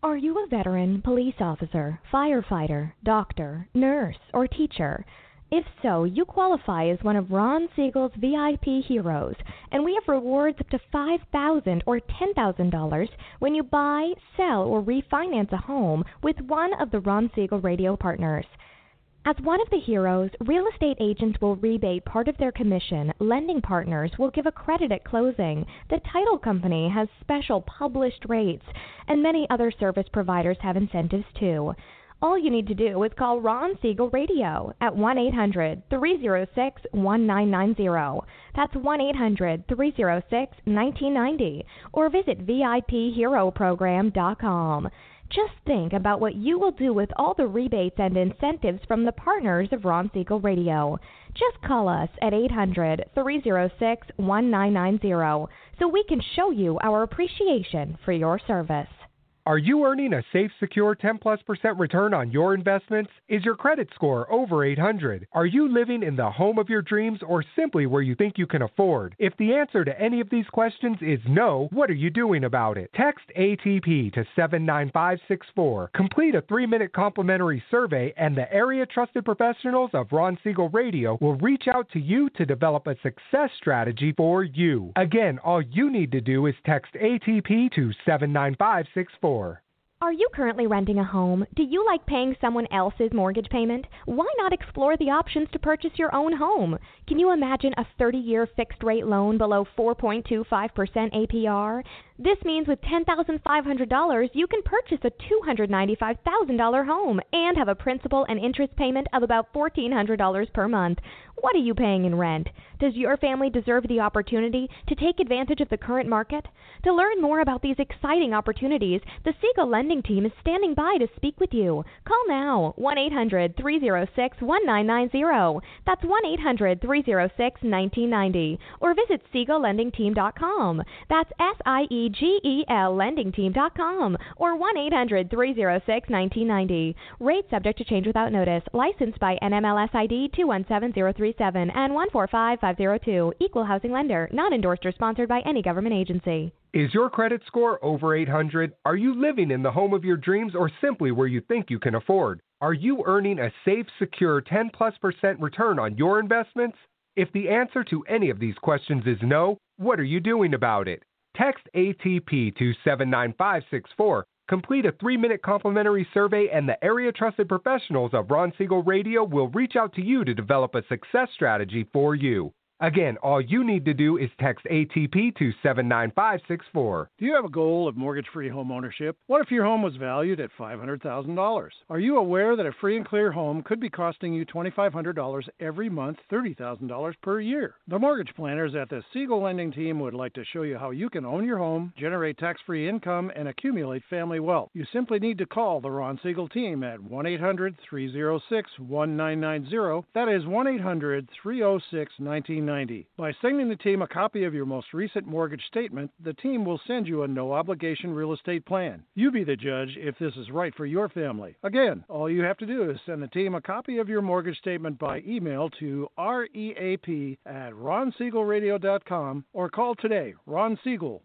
Are you a veteran, police officer, firefighter, doctor, nurse, or teacher? If so, you qualify as one of Ron Siegel's VIP heroes, and we have rewards up to $5,000 or $10,000 when you buy, sell, or refinance a home with one of the Ron Siegel radio partners. As one of the heroes, real estate agents will rebate part of their commission, lending partners will give a credit at closing, the title company has special published rates, and many other service providers have incentives too. All you need to do is call Ron Siegel Radio at 1-800-306-1990. That's 1-800-306-1990. Or visit VIPHeroProgram.com. Just think about what you will do with all the rebates and incentives from the partners of Ron Siegel Radio. Just call us at 800-306-1990 so we can show you our appreciation for your service. Are you earning a safe, secure 10+% return on your investments? Is your credit score over 800? Are you living in the home of your dreams or simply where you think you can afford? If the answer to any of these questions is no, what are you doing about it? Text ATP to 79564. Complete a 3-minute complimentary survey and the area trusted professionals of Ron Siegel Radio will reach out to you to develop a success strategy for you. Again, all you need to do is text ATP to 79564. Are you currently renting a home? Do you like paying someone else's mortgage payment? Why not explore the options to purchase your own home? Can you imagine a 30-year fixed-rate loan below 4.25% APR? This means with $10,500, you can purchase a $295,000 home and have a principal and interest payment of about $1,400 per month. What are you paying in rent? Does your family deserve the opportunity to take advantage of the current market? To learn more about these exciting opportunities, the Siegel Lending Team is standing by to speak with you. Call now, 1-800-306-1990. That's 1-800-306-1990. Or visit SiegelLendingTeam.com. That's SIEGEL LendingTeam.com or 1-800-306-1990. Rate subject to change without notice. Licensed by NMLS ID 217037 and 145502. Equal housing lender. Not endorsed or sponsored by any government agency. Is your credit score over 800? Are you living in the home of your dreams or simply where you think you can afford? Are you earning a safe, secure 10+% return on your investments? If the answer to any of these questions is no, what are you doing about it? Text ATP to 79564. Complete a 3-minute complimentary survey and the area trusted professionals of Ron Siegel Radio will reach out to you to develop a success strategy for you. Again, all you need to do is text ATP to 79564. Do you have a goal of mortgage-free home ownership? What if your home was valued at $500,000? Are you aware that a free and clear home could be costing you $2,500 every month, $30,000 per year? The mortgage planners at the Siegel Lending Team would like to show you how you can own your home, generate tax-free income, and accumulate family wealth. You simply need to call the Ron Siegel Team at 1-800-306-1990. That is 1-800-306-1990. By sending the team a copy of your most recent mortgage statement, the team will send you a no-obligation real estate plan. You be the judge if this is right for your family. Again, all you have to do is send the team a copy of your mortgage statement by email to reap@ronsiegelradio.com or call today, Ron Siegel,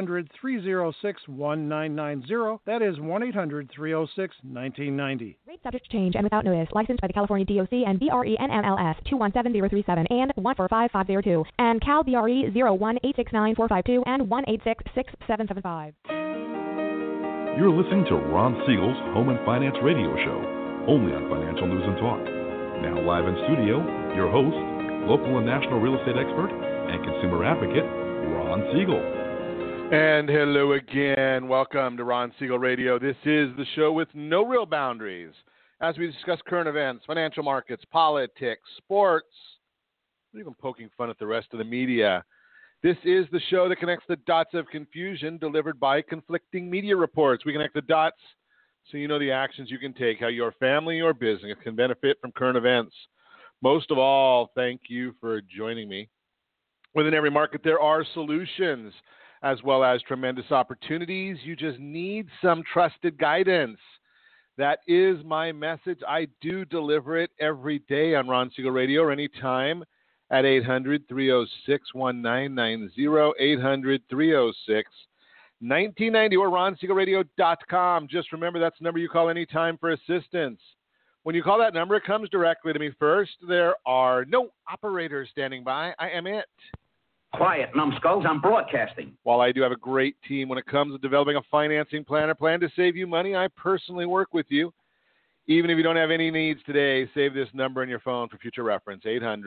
1-800-306-1990. That is 1-800-306-1990. Rate subject to change and without notice. Licensed by the California DOC and BRE NMLS 217037 and 145502 and Cal BRE 01869452 and 1866775. You're listening to Ron Siegel's Home and Finance Radio Show, only on Financial News and Talk. Now live in studio, your host, local and national real estate expert and consumer advocate, Ron Siegel. And hello again. Welcome to Ron Siegel Radio. This is the show with no real boundaries as we discuss current events, financial markets, politics, sports, even poking fun at the rest of the media. This is the show that connects the dots of confusion delivered by conflicting media reports. We connect the dots so you know the actions you can take, how your family or business can benefit from current events. Most of all, thank you for joining me. Within every market, there are solutions as well as tremendous opportunities. You just need some trusted guidance. That is my message. I do deliver it every day on Ron Siegel Radio or anytime at 800-306-1990, 1990 or RonSiegelRadio.com. Just remember that's the number you call anytime for assistance. When you call that number, it comes directly to me first. There are no operators standing by. I am it. Quiet, numbskulls. I'm broadcasting. While I do have a great team when it comes to developing a financing plan or plan to save you money, I personally work with you. Even if you don't have any needs today, save this number in your phone for future reference,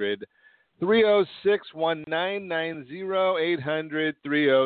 800-306-1990,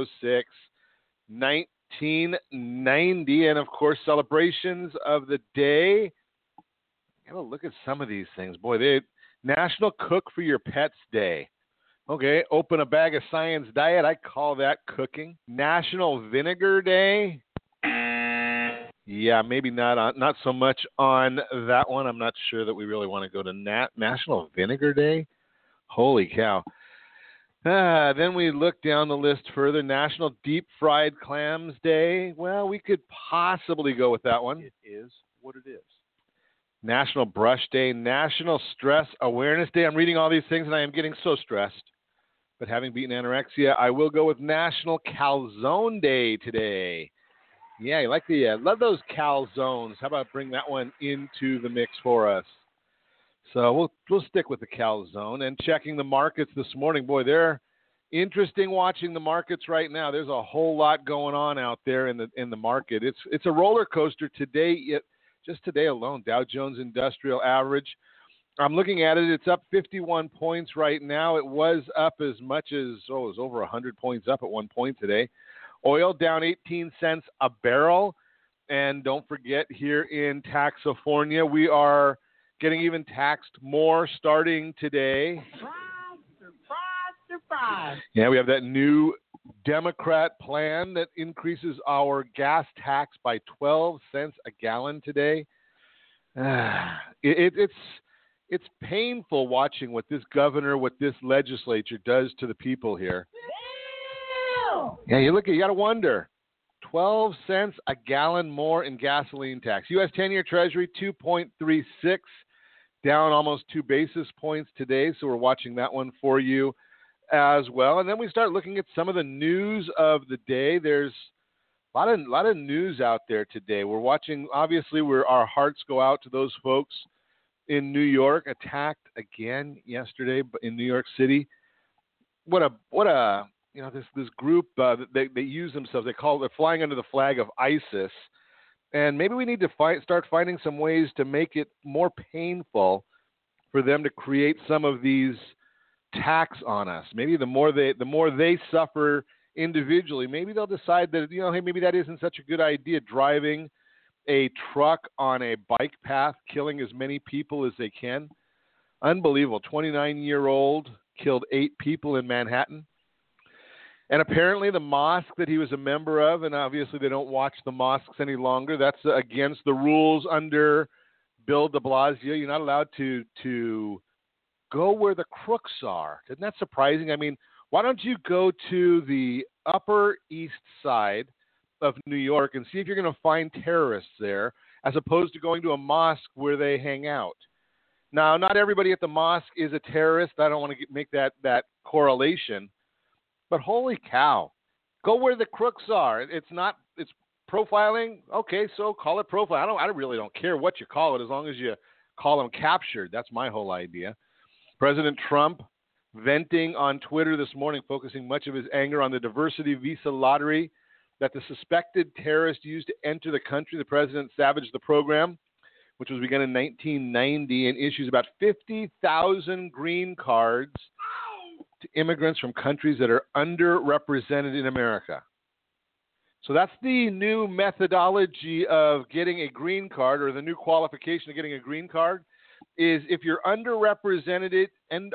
800-306-1990. And, of course, celebrations of the day. Have a look at some of these things. Boy, National Cook for Your Pets Day. Okay, open a bag of science diet. I call that cooking. National Vinegar Day. Yeah, maybe not so much on that one. I'm not sure that we really want to go to National Vinegar Day. Holy cow. Then we look down the list further. National Deep Fried Clams Day. Well, we could possibly go with that one. It is what it is. National Brush Day. National Stress Awareness Day. I'm reading all these things and I am getting so stressed. But having beaten anorexia, I will go with National Calzone Day today. Yeah, you like love those calzones. How about bring that one into the mix for us? So we'll stick with the calzone. And checking the markets this morning, boy, they're interesting watching the markets right now. There's a whole lot going on out there in the market. It's a roller coaster today. Just today alone, Dow Jones Industrial Average. I'm looking at it. It's up 51 points right now. It was up as much as, it was over 100 points up at one point today. Oil down 18 cents a barrel. And don't forget, here in Taxifornia, we are getting even taxed more starting today. Surprise. Yeah, we have that new Democrat plan that increases our gas tax by 12 cents a gallon today. It's painful watching what this governor, what this legislature does to the people here. Yeah, you got to wonder. 12 cents a gallon more in gasoline tax. U.S. 10-year Treasury, 2.36, down almost 2 basis points today. So we're watching that one for you as well. And then we start looking at some of the news of the day. There's a lot of news out there today. We're watching, obviously, where our hearts go out to those folks in New York, attacked again yesterday in New York City. What a this group they use themselves. They're flying under the flag of ISIS, and maybe we need to start finding some ways to make it more painful for them to create some of these tax on us. Maybe the more they suffer individually, maybe they'll decide that hey, maybe that isn't such a good idea, driving a truck on a bike path, killing as many people as they can. Unbelievable. 29-year-old killed 8 people in Manhattan. And apparently the mosque that he was a member of, and obviously they don't watch the mosques any longer, that's against the rules under Bill de Blasio. You're not allowed to go where the crooks are. Isn't that surprising? I mean, why don't you go to the Upper East Side of New York and see if you're going to find terrorists there, as opposed to going to a mosque where they hang out. Now, not everybody at the mosque is a terrorist. I don't want to make that correlation. But holy cow, go where the crooks are. It's profiling. Okay, so call it profile. I really don't care what you call it as long as you call them captured. That's my whole idea. President Trump venting on Twitter this morning, focusing much of his anger on the diversity visa lottery that the suspected terrorist used to enter the country. The president savaged the program, which was begun in 1990, and issues about 50,000 green cards to immigrants from countries that are underrepresented in America. So that's the new methodology of getting a green card, or the new qualification of getting a green card, is if you're underrepresented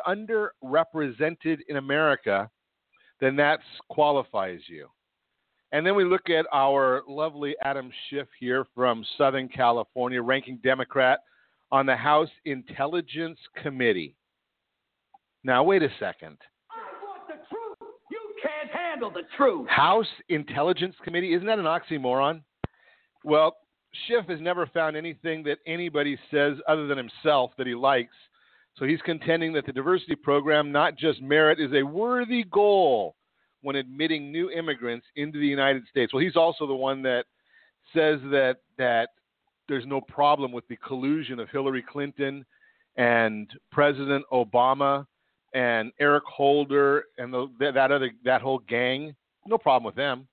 in America, then that qualifies you. And then we look at our lovely Adam Schiff here from Southern California, ranking Democrat on the House Intelligence Committee. Now, wait a second. I want the truth. You can't handle the truth. House Intelligence Committee, isn't that an oxymoron? Well, Schiff has never found anything that anybody says other than himself that he likes. So he's contending that the diversity program, not just merit, is a worthy goal when admitting new immigrants into the United States. Well, he's also the one that says that there's no problem with the collusion of Hillary Clinton and President Obama and Eric Holder and that whole gang. No problem with them.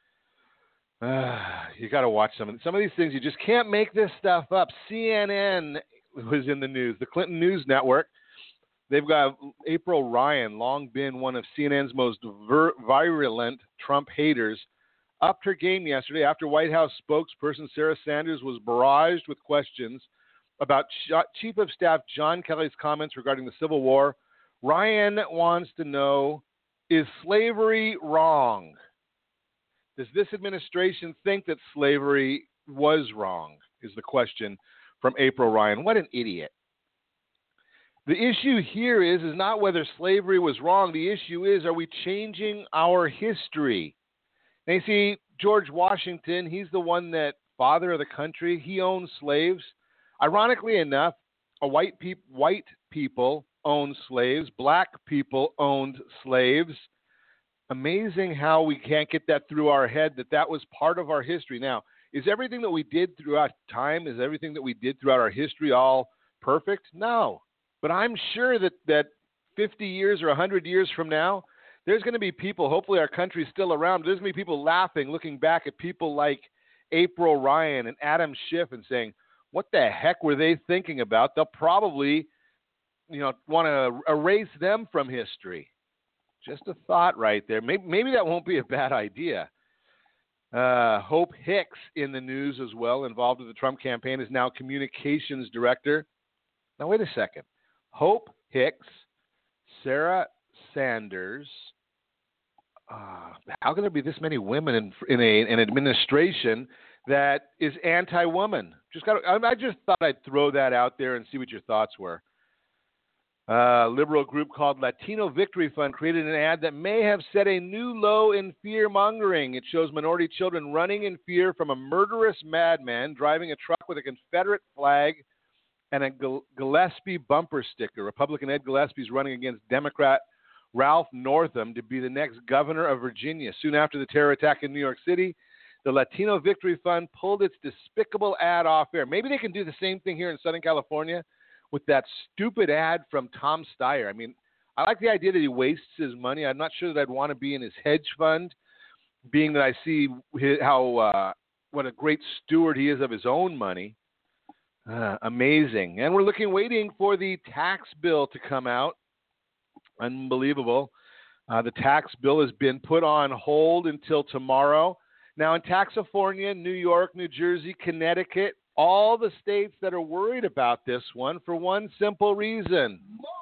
You got to watch some of these things. You just can't make this stuff up. CNN was in the news. The Clinton News Network. They've got April Ryan, long been one of CNN's most virulent Trump haters, upped her game yesterday after White House spokesperson Sarah Sanders was barraged with questions about Chief of Staff John Kelly's comments regarding the Civil War. Ryan wants to know, is slavery wrong? Does this administration think that slavery was wrong? Is the question from April Ryan. What an idiot. The issue here is not whether slavery was wrong. The issue is, are we changing our history? Now, you see, George Washington, he's the one that, father of the country, he owned slaves. Ironically enough, white people owned slaves. Black people owned slaves. Amazing how we can't get that through our head that was part of our history. Now, is everything that we did throughout time, is everything that we did throughout our history all perfect? No. But I'm sure that 50 years or 100 years from now, there's going to be people, hopefully our country's still around, there's going to be people laughing, looking back at people like April Ryan and Adam Schiff and saying, what the heck were they thinking about? They'll probably, want to erase them from history. Just a thought right there. Maybe that won't be a bad idea. Hope Hicks in the news as well, involved with the Trump campaign, is now communications director. Now, wait a second. Hope Hicks, Sarah Sanders. How can there be this many women in an administration that is anti-woman? I just thought I'd throw that out there and see what your thoughts were. A liberal group called Latino Victory Fund created an ad that may have set a new low in fear-mongering. It shows minority children running in fear from a murderous madman driving a truck with a Confederate flag and a Gillespie bumper sticker. Republican Ed Gillespie is running against Democrat Ralph Northam to be the next governor of Virginia. Soon after the terror attack in New York City, the Latino Victory Fund pulled its despicable ad off air. Maybe they can do the same thing here in Southern California with that stupid ad from Tom Steyer. I mean, I like the idea that he wastes his money. I'm not sure that I'd want to be in his hedge fund, being that I see what a great steward he is of his own money. Amazing. And we're waiting for the tax bill to come out. Unbelievable. The tax bill has been put on hold until tomorrow. Now, in Taxifornia, New York, New Jersey, Connecticut, all the states that are worried about this one for one simple reason.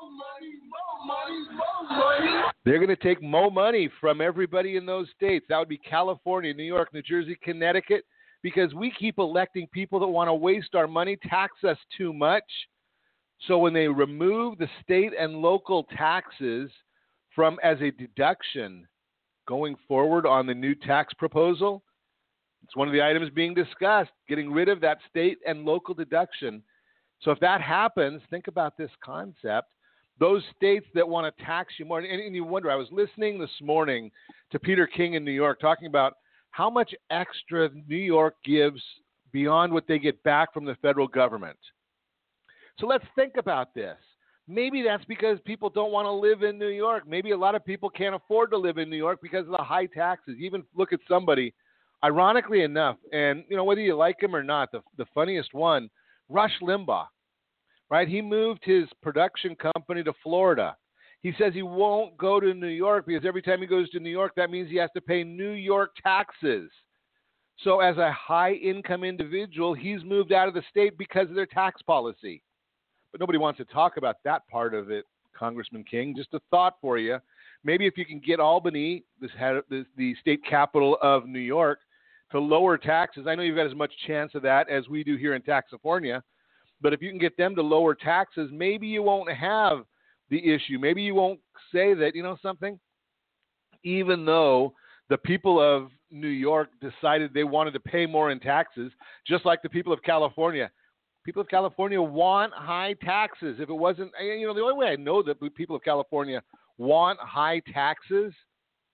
More money. They're going to take more money from everybody in those states. That would be California, New York, New Jersey, Connecticut, because we keep electing people that want to waste our money, tax us too much. So when they remove the state and local taxes from as a deduction going forward on the new tax proposal, it's one of the items being discussed, getting rid of that state and local deduction. So if that happens, think about this concept. Those states that want to tax you more, and you wonder, I was listening this morning to Peter King in New York talking about how much extra New York gives beyond what they get back from the federal government. So let's think about this. Maybe that's because people don't want to live in New York. Maybe a lot of people can't afford to live in New York because of the high taxes. Even look at somebody, ironically enough, and whether you like him or not, the funniest one, Rush Limbaugh, right? He moved his production company to Florida. He says he won't go to New York because every time he goes to New York, that means he has to pay New York taxes. So as a high-income individual, he's moved out of the state because of their tax policy. But nobody wants to talk about that part of it, Congressman King. Just a thought for you. Maybe if you can get Albany, the state capital of New York, to lower taxes. I know you've got as much chance of that as we do here in Taxifornia. But if you can get them to lower taxes, maybe you won't have the issue. Maybe you won't say that, something, even though the people of New York decided they wanted to pay more in taxes, just like the people of California. People of California want high taxes. If it wasn't, the only way I know that people of California want high taxes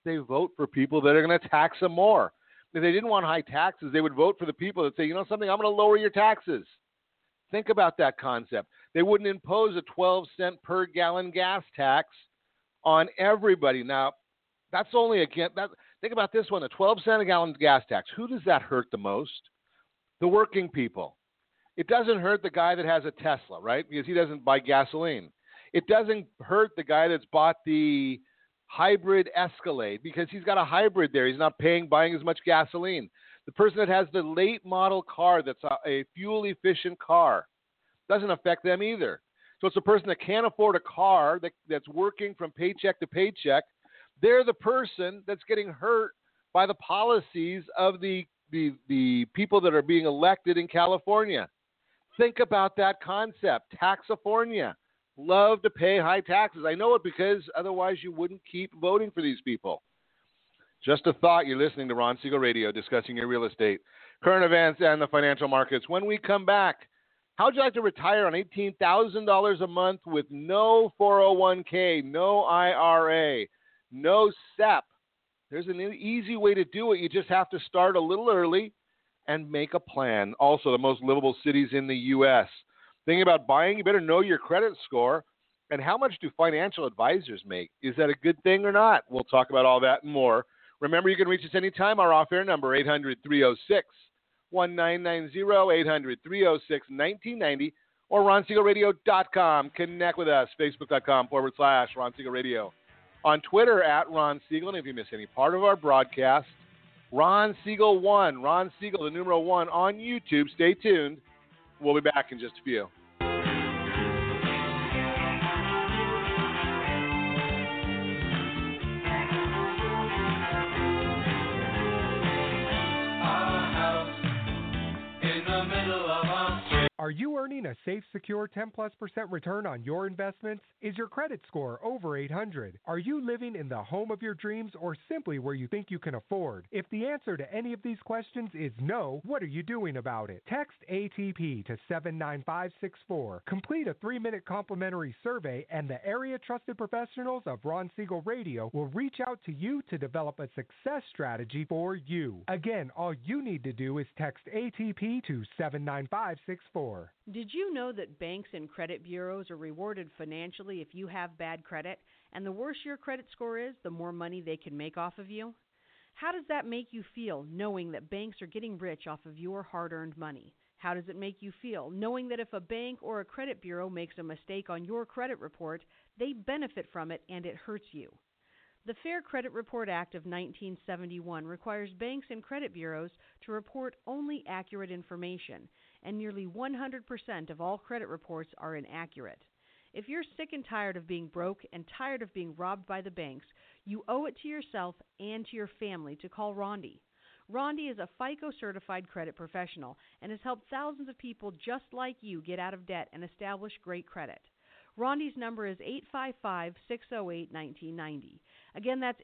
they vote for people that are going to tax them more. If they didn't want high taxes, they would vote for the people that say, you know something, I'm going to lower your taxes. Think about that concept. They wouldn't impose a 12-cent per gallon gas tax on everybody. Now, that's only again. Think about this one: a 12-cent a gallon gas tax. Who does that hurt the most? The working people. It doesn't hurt the guy that has a Tesla, right? Because he doesn't buy gasoline. It doesn't hurt the guy that's bought the hybrid Escalade because he's got a hybrid there. He's not buying as much gasoline. The person that has the late model car that's a fuel-efficient car doesn't affect them either. So it's a person that can't afford a car that's working from paycheck to paycheck. They're the person that's getting hurt by the policies of the people that are being elected in California. Think about that concept. Taxifornia. Love to pay high taxes. I know it because otherwise you wouldn't keep voting for these people. Just a thought. You're listening to Ron Siegel Radio, discussing your real estate, current events, and the financial markets. When we come back, how would you like to retire on $18,000 a month with no 401k, no IRA, no SEP? There's an easy way to do it. You just have to start a little early and make a plan. Also, the most livable cities in the U.S. Thinking about buying, you better know your credit score. And how much do financial advisors make? Is that a good thing or not? We'll talk about all that and more. Remember, you can reach us anytime. Our off-air number, 800-306-1990, 800-306-1990, or RonSiegelRadio.com. Connect with us, Facebook.com/Ron Siegel Radio. On Twitter, @Ron Siegel. And if you miss any part of our broadcast, Ron Siegel 1, Ron Siegel, the numeral 1, on YouTube. Stay tuned. We'll be back in just a few. Are you earning a safe, secure 10+% return on your investments? Is your credit score over 800? Are you living in the home of your dreams or simply where you think you can afford? If the answer to any of these questions is no, what are you doing about it? Text ATP to 79564. Complete a 3-minute complimentary survey and the area trusted professionals of Ron Siegel Radio will reach out to you to develop a success strategy for you. Again, all you need to do is text ATP to 79564. Did you know that banks and credit bureaus are rewarded financially if you have bad credit? And the worse your credit score is, the more money they can make off of you? How does that make you feel, knowing that banks are getting rich off of your hard-earned money? How does it make you feel, knowing that if a bank or a credit bureau makes a mistake on your credit report, they benefit from it and it hurts you? The Fair Credit Report Act of 1971 requires banks and credit bureaus to report only accurate information, and nearly 100% of all credit reports are inaccurate. If you're sick and tired of being broke and tired of being robbed by the banks, you owe it to yourself and to your family to call Rondi. Rondi is a FICO-certified credit professional and has helped thousands of people just like you get out of debt and establish great credit. Rondi's number is 855-608-1990. Again, that's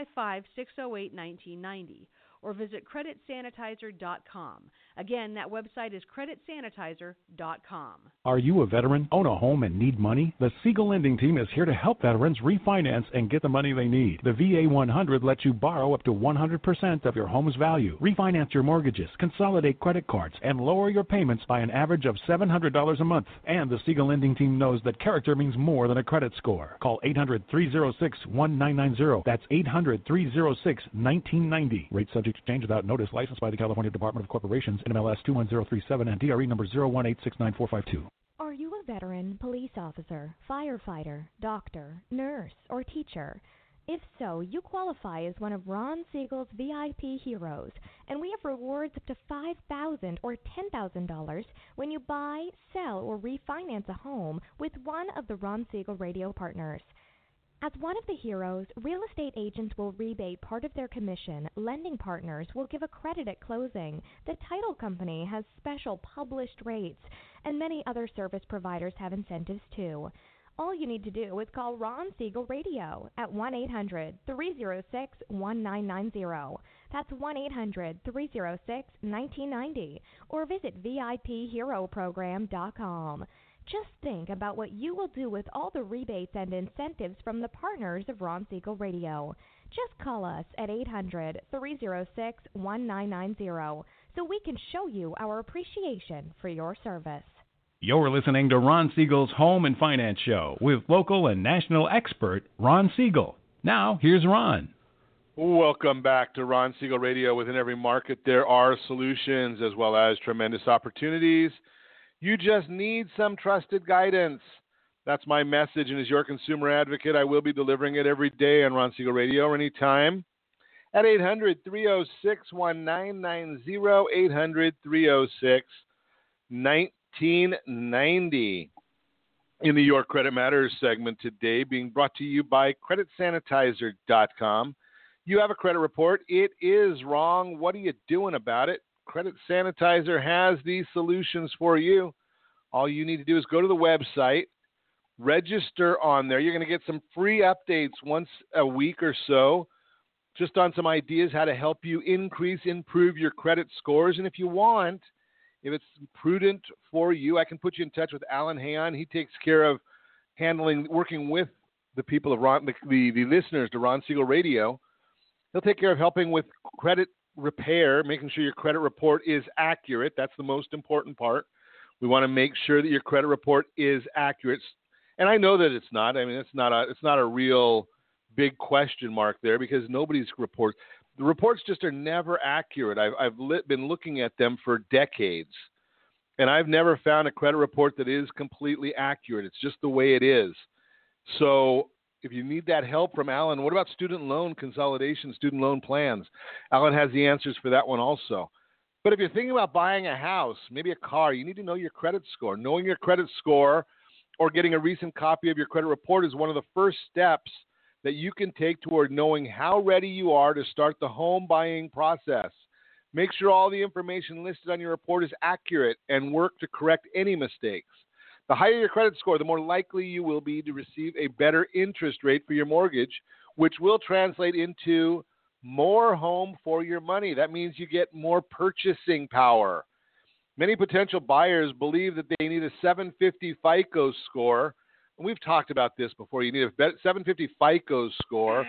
855-608-1990. Or visit creditsanitizer.com. Again, that website is creditsanitizer.com. Are you a veteran, own a home, and need money? The Siegel Lending Team is here to help veterans refinance and get the money they need. The VA 100 lets you borrow up to 100% of your home's value, refinance your mortgages, consolidate credit cards, and lower your payments by an average of $700 a month. And the Siegel Lending Team knows that character means more than a credit score. Call 800-306-1990. That's 800-306-1990. Rate subject to change without notice. Licensed by the California Department of Corporations, NMLS 21037, and DRE number 018694452. Are you a veteran, police officer, firefighter, doctor, nurse, or teacher? If so, you qualify as one of Ron Siegel's VIP heroes, and we have rewards up to $5,000 or $10,000 when you buy, sell, or refinance a home with one of the Ron Siegel Radio partners. As one of the heroes, real estate agents will rebate part of their commission, lending partners will give a credit at closing, the title company has special published rates, and many other service providers have incentives too. All you need to do is call Ron Siegel Radio at 1-800-306-1990. That's 1-800-306-1990, or visit VIPHeroProgram.com. Just think about what you will do with all the rebates and incentives from the partners of Ron Siegel Radio. Just call us at 800-306-1990 so we can show you our appreciation for your service. You're listening to Ron Siegel's Home and Finance Show with local and national expert Ron Siegel. Now, here's Ron. Welcome back to Ron Siegel Radio. Within every market, there are solutions as well as tremendous opportunities. You just need some trusted guidance. That's my message, and as your consumer advocate, I will be delivering it every day on Ron Siegel Radio or anytime at 800-306-1990, 800-306-1990. In the Your Credit Matters segment today, being brought to you by CreditSanitizer.com. You have a credit report. It is wrong. What are you doing about it? Credit Sanitizer has these solutions for you. All you need to do is go to the website, register on there. You're going to get some free updates once a week or so, just on some ideas how to help you improve your credit scores. And if you want, if it's prudent for you, I can put you in touch with Alan Hayon. He takes care of working with the people of the listeners to Ron Siegel Radio. He'll take care of helping with credit repair, making sure your credit report is accurate. That's the most important part. We want to make sure that your credit report is accurate. And I know that it's not. I mean, it's not a real big question mark there because nobody's reports. The reports just are never accurate. I've been looking at them for decades, and I've never found a credit report that is completely accurate. It's just the way it is. So if you need that help from Alan, what about student loan consolidation, student loan plans? Alan has the answers for that one also. But if you're thinking about buying a house, maybe a car, you need to know your credit score. Knowing your credit score or getting a recent copy of your credit report is one of the first steps that you can take toward knowing how ready you are to start the home buying process. Make sure all the information listed on your report is accurate and work to correct any mistakes. The higher your credit score, the more likely you will be to receive a better interest rate for your mortgage, which will translate into more home for your money. That means you get more purchasing power. Many potential buyers believe that they need a 750 FICO score. And we've talked about this before. You need a 750 FICO score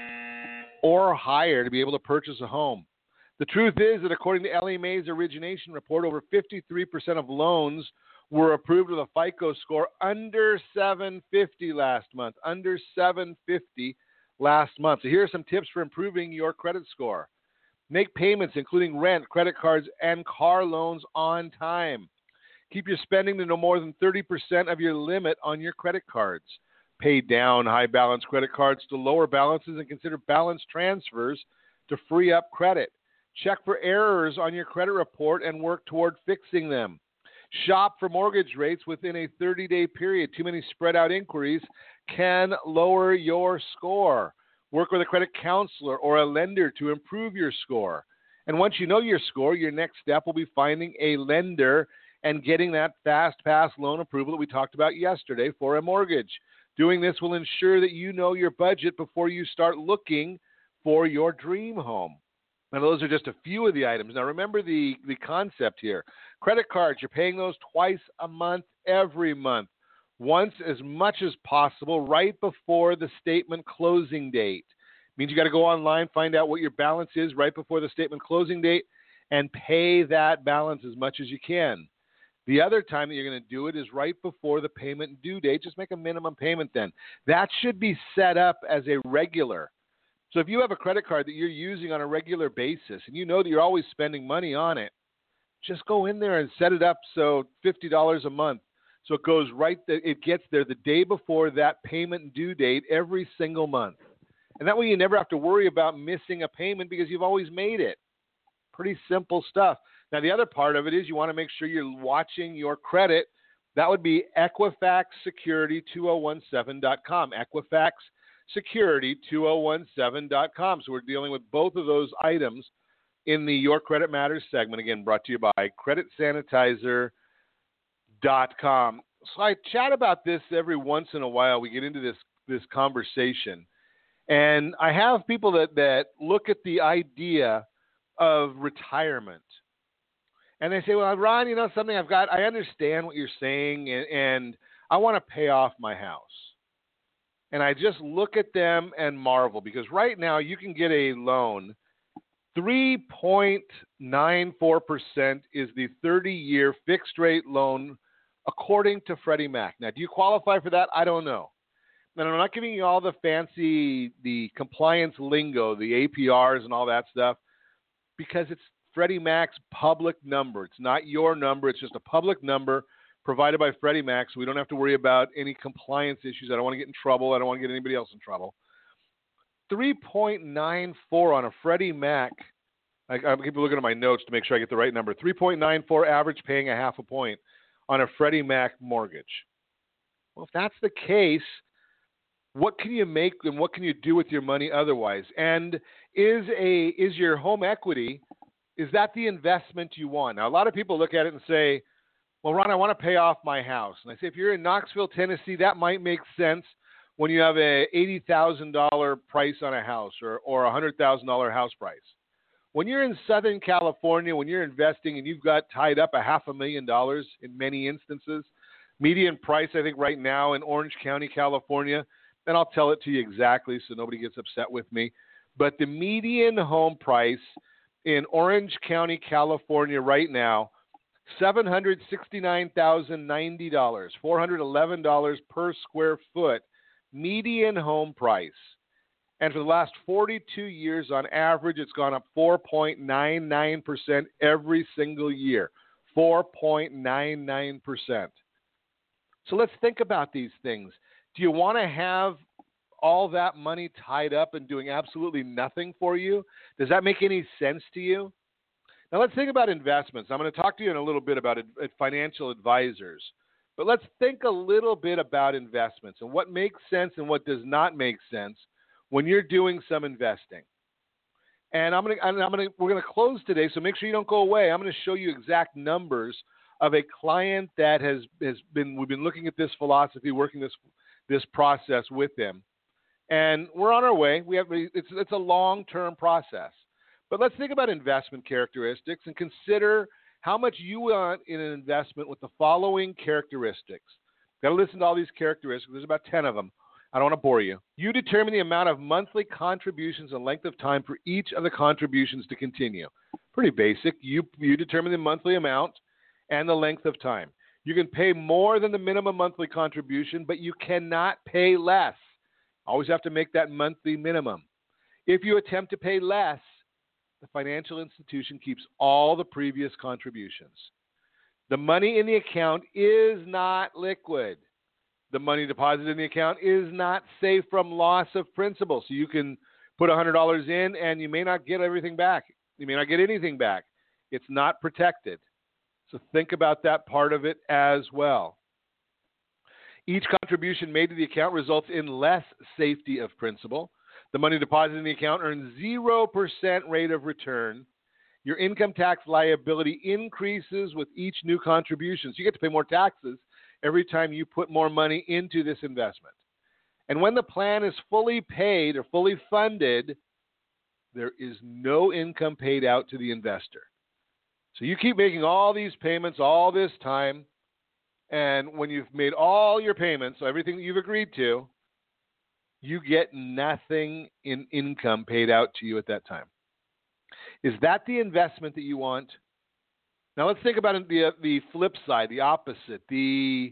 or higher to be able to purchase a home. The truth is that according to Ellie Mae's origination report, over 53% of loans were approved with a FICO score under 750 last month. Under 750 last month. So here are some tips for improving your credit score. Make payments, including rent, credit cards, and car loans on time. Keep your spending to no more than 30% of your limit on your credit cards. Pay down high balance credit cards to lower balances and consider balance transfers to free up credit. Check for errors on your credit report and work toward fixing them. Shop for mortgage rates within a 30-day period. Too many spread out inquiries can lower your score. Work with a credit counselor or a lender to improve your score. And once you know your score, your next step will be finding a lender and getting that fast pass loan approval that we talked about yesterday for a mortgage. Doing this will ensure that you know your budget before you start looking for your dream home. Now, those are just a few of the items. Now, remember the concept here. Credit cards, you're paying those twice a month, every month, once as much as possible, right before the statement closing date. Means you got to go online, find out what your balance is right before the statement closing date, and pay that balance as much as you can. The other time that you're going to do it is right before the payment due date. Just make a minimum payment then. That should be set up as a regular. So if you have a credit card that you're using on a regular basis and you know that you're always spending money on it, just go in there and set it up so $50 a month. So it goes it gets there the day before that payment due date every single month. And that way you never have to worry about missing a payment because you've always made it. Pretty simple stuff. Now, the other part of it is you want to make sure you're watching your credit. That would be EquifaxSecurity2017.com. EquifaxSecurity2017.com. So we're dealing with both of those items in the Your Credit Matters segment, again, brought to you by CreditSanitizer.com. So I chat about this every once in a while. We get into this conversation. And I have people that look at the idea of retirement. And they say, well, Ron, something I understand what you're saying, and I want to pay off my house. And I just look at them and marvel, because right now you can get a loan. 3.94% is the 30-year fixed rate loan according to Freddie Mac. Now, do you qualify for that? I don't know. And I'm not giving you all the fancy, the compliance lingo, the APRs and all that stuff, because it's Freddie Mac's public number. It's not your number. It's just a public number provided by Freddie Mac, so we don't have to worry about any compliance issues. I don't want to get in trouble. I don't want to get anybody else in trouble. 3.94 on a Freddie Mac. I keep looking at my notes to make sure I get the right number. 3.94 average, paying a half a point on a Freddie Mac mortgage. Well, if that's the case, what can you make and what can you do with your money otherwise? And is your home equity, is that the investment you want? Now, a lot of people look at it and say, well, Ron, I want to pay off my house. And I say, if you're in Knoxville, Tennessee, that might make sense when you have a $80,000 price on a house or a $100,000 house price. When you're in Southern California, when you're investing and you've got tied up $500,000 in many instances, median price, I think right now in Orange County, California, and I'll tell it to you exactly so nobody gets upset with me, but the median home price in Orange County, California right now, $769,090, $411 per square foot, median home price. And for the last 42 years, on average, it's gone up 4.99% every single year. 4.99%. So let's think about these things. Do you want to have all that money tied up and doing absolutely nothing for you? Does that make any sense to you? Now let's think about investments. I'm going to talk to you in a little bit about financial advisors. But let's think a little bit about investments and what makes sense and what does not make sense when you're doing some investing. And we're going to close today, so make sure you don't go away. I'm going to show you exact numbers of a client that we've been looking at this philosophy, working this process with him. And we're on our way. It's a long-term process. But let's think about investment characteristics and consider how much you want in an investment with the following characteristics. Got to listen to all these characteristics. There's about 10 of them. I don't want to bore you. You determine the amount of monthly contributions and length of time for each of the contributions to continue. Pretty basic. You determine the monthly amount and the length of time. You can pay more than the minimum monthly contribution, but you cannot pay less. Always have to make that monthly minimum. If you attempt to pay less, the financial institution keeps all the previous contributions. The money in the account is not liquid. The money deposited in the account is not safe from loss of principal. So you can put $100 in and you may not get everything back. You may not get anything back. It's not protected. So think about that part of it as well. Each contribution made to the account results in less safety of principal. The money deposited in the account earns 0% rate of return. Your income tax liability increases with each new contribution. So you get to pay more taxes every time you put more money into this investment. And when the plan is fully paid or fully funded, there is no income paid out to the investor. So you keep making all these payments all this time, and when you've made all your payments, so everything that you've agreed to, you get nothing in income paid out to you at that time. Is that the investment that you want? Now let's think about the flip side, the opposite, the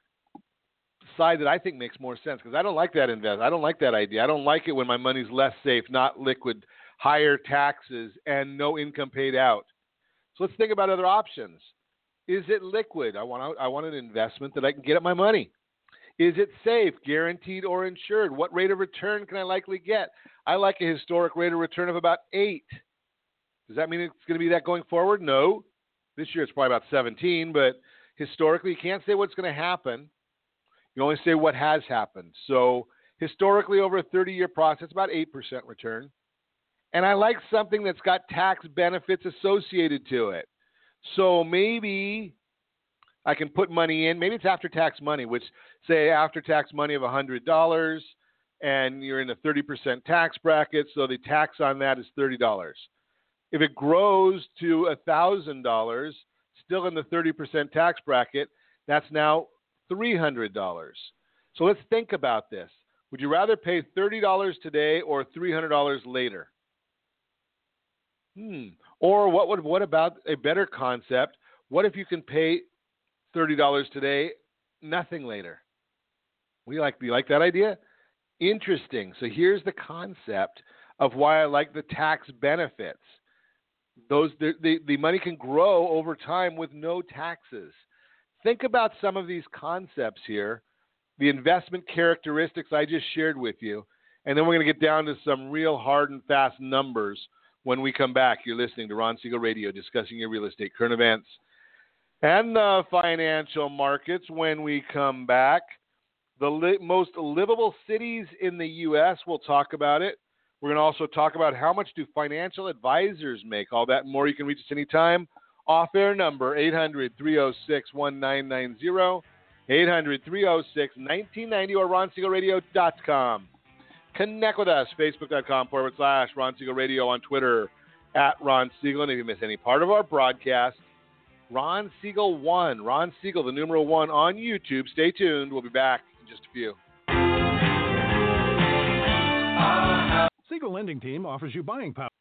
side that I think makes more sense, because I don't like that I don't like that idea. I don't like it when my money's less safe, not liquid, higher taxes, and no income paid out. So let's think about other options. Is it liquid? I want an investment that I can get at my money. Is it safe, guaranteed, or insured? What rate of return can I likely get? I like a historic rate of return of about 8. Does that mean it's going to be that going forward? No. This year it's probably about 17, but historically you can't say what's going to happen. You only say what has happened. So historically over a 30-year process, about 8% return. And I like something that's got tax benefits associated to it. So maybe I can put money in. Maybe it's after-tax money, which say after-tax money of $100, and you're in a 30% tax bracket, so the tax on that is $30. If it grows to $1,000, still in the 30% tax bracket, that's now $300. So let's think about this. Would you rather pay $30 today or $300 later? Or what about a better concept? What if you can pay $30 today, nothing later? Do you like that idea? Interesting. So here's the concept of why I like the tax benefits. The money can grow over time with no taxes. Think about some of these concepts here, the investment characteristics I just shared with you, and then we're going to get down to some real hard and fast numbers when we come back. You're listening to Ron Siegel Radio, discussing your real estate, current events, and the financial markets. When we come back, the most livable cities in the U.S., we'll talk about it. We're going to also talk about how much do financial advisors make. All that and more. You can reach us anytime. Off-air number, 800-306-1990, 800-306-1990, or RonSiegelRadio.com. Connect with us, Facebook.com/Ron Siegel Radio, on Twitter, @Ron Siegel. And if you miss any part of our broadcast, Ron Siegel 1, Ron Siegel, the numeral 1, on YouTube. Stay tuned. We'll be back in just a few. Siegel Lending Team offers you buying power.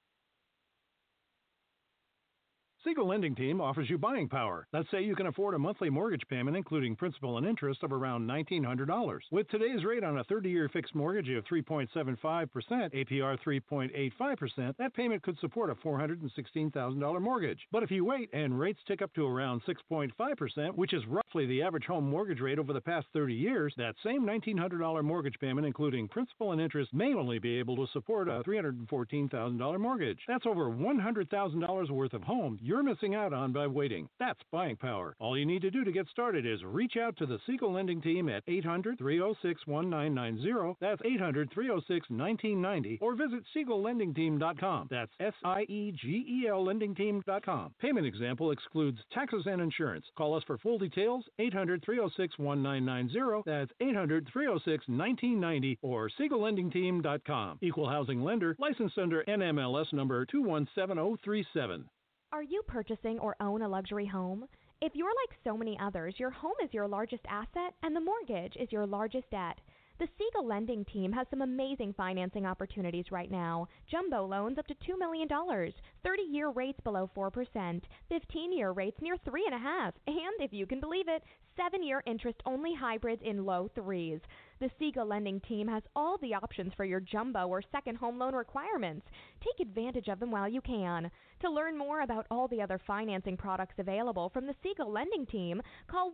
Siegel Lending Team offers you buying power. Let's say you can afford a monthly mortgage payment, including principal and interest, of around $1,900. With today's rate on a 30-year fixed mortgage of 3.75%, APR 3.85%, that payment could support a $416,000 mortgage. But if you wait and rates tick up to around 6.5%, which is roughly the average home mortgage rate over the past 30 years, that same $1,900 mortgage payment, including principal and interest, may only be able to support a $314,000 mortgage. That's over $100,000 worth of home you're missing out on by waiting. That's buying power. All you need to do to get started is reach out to the Siegel Lending Team at 800-306-1990. That's 800-306-1990. Or visit SiegelLendingTeam.com. That's SIEGEL LendingTeam.com. Payment example excludes taxes and insurance. Call us for full details. 800-306-1990. That's 800-306-1990 or SiegelLendingTeam.com. Equal housing lender. Licensed under NMLS number 217037. Are you purchasing or own a luxury home? If you're like so many others, your home is your largest asset and the mortgage is your largest debt. The Siegel Lending Team has some amazing financing opportunities right now. Jumbo loans up to $2 million, 30-year rates below 4%, 15-year rates near 3.5%, and if you can believe it, 7-year interest-only hybrids in low 3s. The Siegel Lending Team has all the options for your jumbo or second home loan requirements. Take advantage of them while you can. To learn more about all the other financing products available from the Siegel Lending Team, call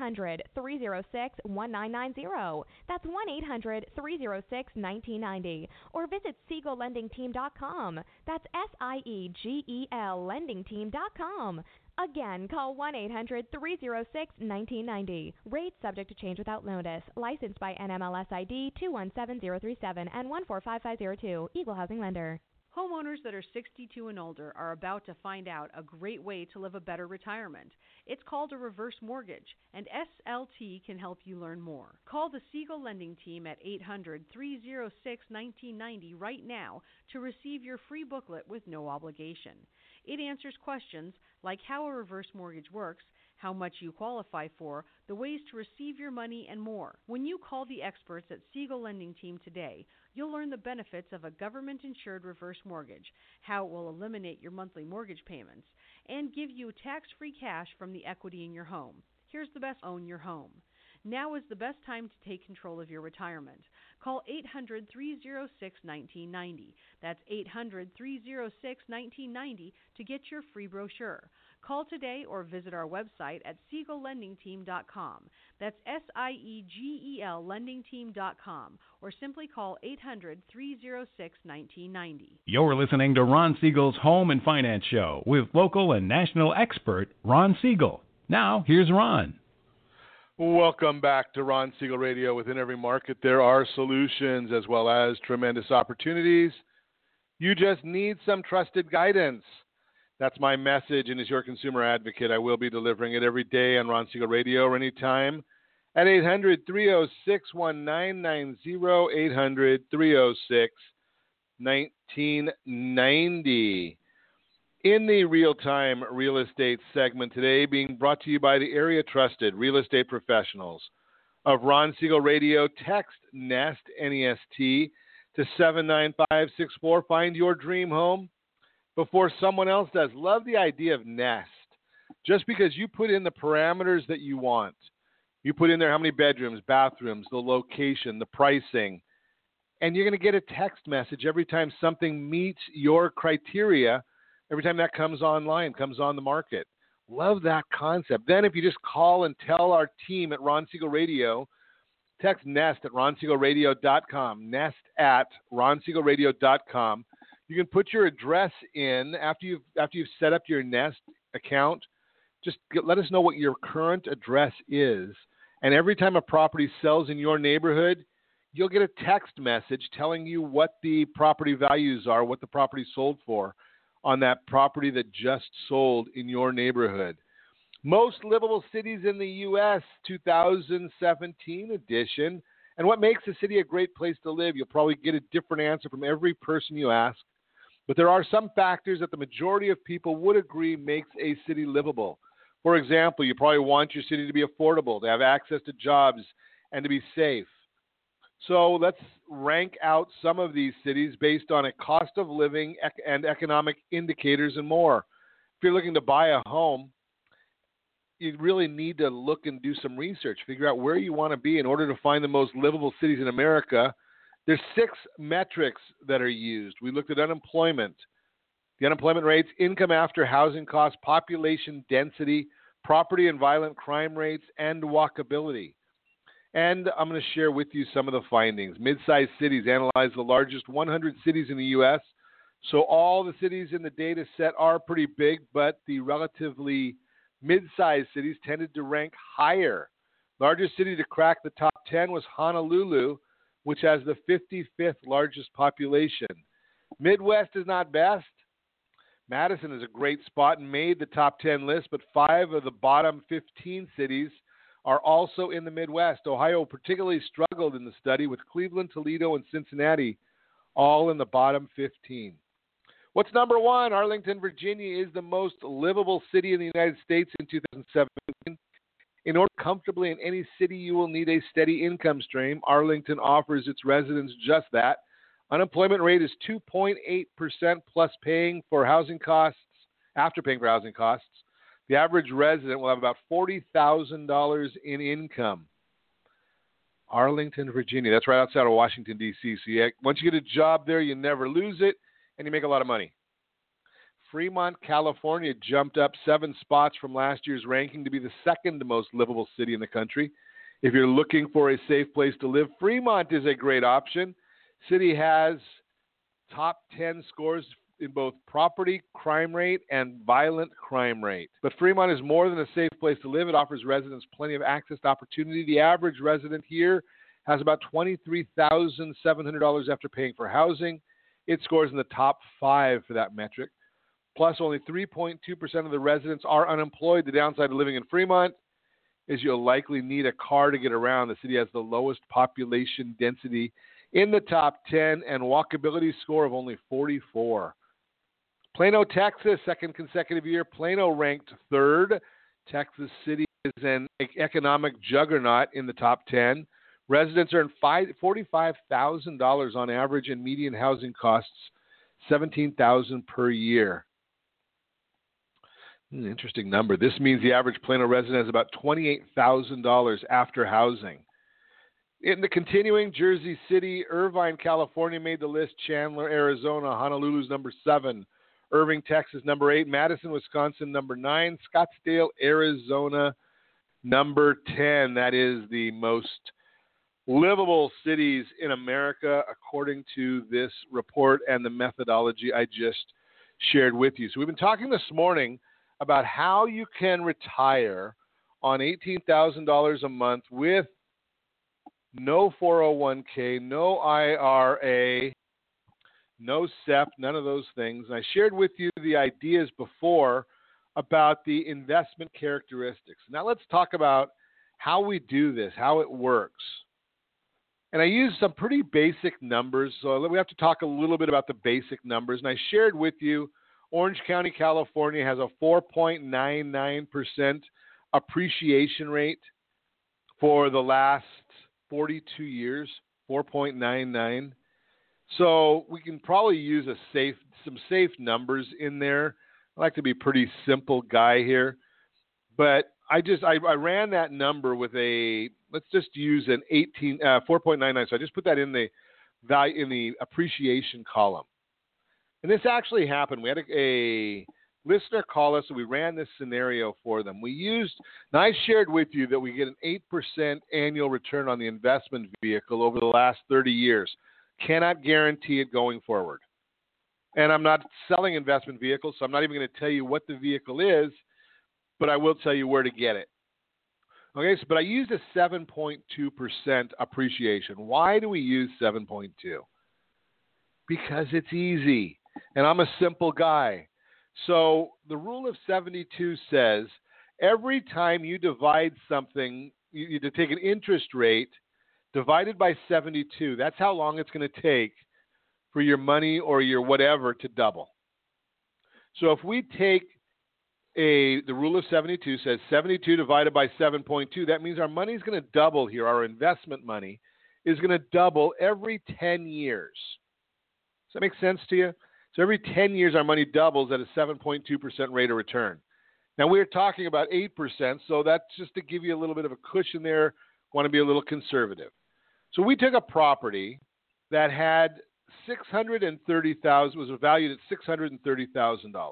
1-800-306-1990. That's 1-800-306-1990. Or visit SiegelLendingTeam.com. That's SIEGEL LendingTeam.com. Again, call 1-800-306-1990. Rates subject to change without notice. Licensed by NMLS ID 217037 and 145502. Equal housing lender. Homeowners that are 62 and older are about to find out a great way to live a better retirement. It's called a reverse mortgage, and SLT can help you learn more. Call the Siegel Lending Team at 800-306-1990 right now to receive your free booklet with no obligation. It answers questions like how a reverse mortgage works, how much you qualify for, the ways to receive your money, and more. When you call the experts at Siegel Lending Team today, you'll learn the benefits of a government-insured reverse mortgage, how it will eliminate your monthly mortgage payments, and give you tax-free cash from the equity in your home. Here's the best: own your home. Now is the best time to take control of your retirement. Call 800-306-1990. That's 800-306-1990 to get your free brochure. Call today or visit our website at SiegelLendingTeam.com. That's SIEGEL LendingTeam.com. Or simply call 800-306-1990. You're listening to Ron Siegel's Home and Finance Show with local and national expert Ron Siegel. Now, here's Ron. Welcome back to Ron Siegel Radio. Within every market, there are solutions as well as tremendous opportunities. You just need some trusted guidance. That's my message, and as your consumer advocate, I will be delivering it every day on Ron Siegel Radio or anytime at 800-306-1990, 800-306-1990. In the real-time real estate segment today, being brought to you by the area trusted real estate professionals of Ron Siegel Radio. Text NEST, N-E-S-T, to 79564. Find your dream home before someone else does. Love the idea of NEST. Just because you put in the parameters that you want, you put in there how many bedrooms, bathrooms, the location, the pricing, and you're going to get a text message every time something meets your criteria, every time that comes online, comes on the market. Love that concept. Then if you just call and tell our team at Ron Siegel Radio, text NEST at ronsiegelradio.com, NEST at ronsiegelradio.com. You can put your address in after you've set up your NEST account. Just let us know what your current address is. And every time a property sells in your neighborhood, you'll get a text message telling you what the property values are, what the property sold for on that property that just sold in your neighborhood. Most livable cities in the U.S., 2017 edition. And what makes a city a great place to live? You'll probably get a different answer from every person you ask. But there are some factors that the majority of people would agree makes a city livable. For example, you probably want your city to be affordable, to have access to jobs, and to be safe. So let's rank out some of these cities based on a cost of living and economic indicators and more. If you're looking to buy a home, you really need to look and do some research, figure out where you want to be in order to find the most livable cities in America. There's 6 metrics that are used. We looked at unemployment, the unemployment rates, income after housing costs, population density, property and violent crime rates, and walkability. And I'm going to share with you some of the findings. Mid-sized cities analyze the largest 100 cities in the U.S. So all the cities in the data set are pretty big, but the relatively mid-sized cities tended to rank higher. Largest city to crack the top 10 was Honolulu, which has the 55th largest population. Midwest is not best. Madison is a great spot and made the top 10 list, but 5 of the bottom 15 cities are also in the Midwest. Ohio particularly struggled in the study, with Cleveland, Toledo, and Cincinnati all in the bottom 15. What's number 1? Arlington, Virginia is the most livable city in the United States in 2017. In order to comfortably in any city, you will need a steady income stream. Arlington offers its residents just that. Unemployment rate is 2.8% plus paying for housing costs, after paying for housing costs. The average resident will have about $40,000 in income. Arlington, Virginia. That's right outside of Washington, D.C. So once you get a job there, you never lose it, and you make a lot of money. Fremont, California jumped up 7 spots from last year's ranking to be the second most livable city in the country. If you're looking for a safe place to live, Fremont is a great option. City has top 10 scores in both property crime rate and violent crime rate. But Fremont is more than a safe place to live. It offers residents plenty of access to opportunity. The average resident here has about $23,700 after paying for housing. It scores in the top 5 for that metric. Plus, only 3.2% of the residents are unemployed. The downside of living in Fremont is you'll likely need a car to get around. The city has the lowest population density in the top 10 and walkability score of only 44. Plano, Texas, second consecutive year. Plano ranked 3rd. Texas City is an economic juggernaut in the top 10. Residents earn $45,000 on average, and median housing costs $17,000 per year. An interesting number. This means the average Plano resident has about $28,000 after housing. In the continuing, Jersey City, Irvine, California made the list. Chandler, Arizona, Honolulu's number 7. Irving, Texas, number 8. Madison, Wisconsin, number 9. Scottsdale, Arizona, number 10. That is the most livable cities in America, according to this report and the methodology I just shared with you. So we've been talking this morning about how you can retire on $18,000 a month with no 401k, no IRA, no SEP, none of those things. And I shared with you the ideas before about the investment characteristics. Now let's talk about how we do this, how it works. And I used some pretty basic numbers, so we have to talk a little bit about the basic numbers. And I shared with you Orange County, California has a 4.99% appreciation rate for the last 42 years, 4.99. So we can probably use some safe numbers in there. I like to be a pretty simple guy here, but I ran that number with let's just use an 4.99. So I just put that in the value in the appreciation column. And this actually happened. We had a listener call us, and we ran this scenario for them. Now I shared with you that we get an 8% annual return on the investment vehicle over the last 30 years. Cannot guarantee it going forward. And I'm not selling investment vehicles, so I'm not even going to tell you what the vehicle is, but I will tell you where to get it. Okay, but I used a 7.2% appreciation. Why do we use 7.2? Because it's easy, and I'm a simple guy. So the rule of 72 says every time you divide something, you take an interest rate divided by 72. That's how long it's going to take for your money or your whatever to double. So if we take the rule of 72 says 72 divided by 7.2, that means our money is going to double here. Our investment money is going to double every 10 years. Does that make sense to you? So every 10 years, our money doubles at a 7.2% rate of return. Now, we're talking about 8%, so that's just to give you a little bit of a cushion there. Want to be a little conservative. So we took a property that had $630,000, was valued at $630,000.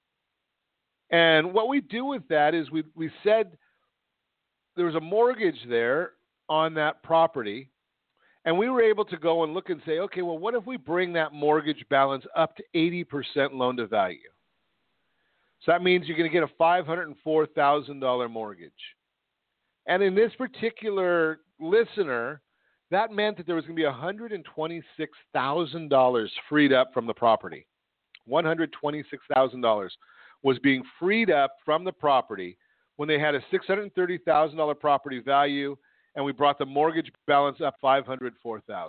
And what we do with that is we said there was a mortgage there on that property, and we were able to go and look and say, okay, well, what if we bring that mortgage balance up to 80% loan to value? So that means you're going to get a $504,000 mortgage. And in this particular listener, that meant that there was going to be $126,000 freed up from the property. $126,000 was being freed up from the property when they had a $630,000 property value, and we brought the mortgage balance up $504,000.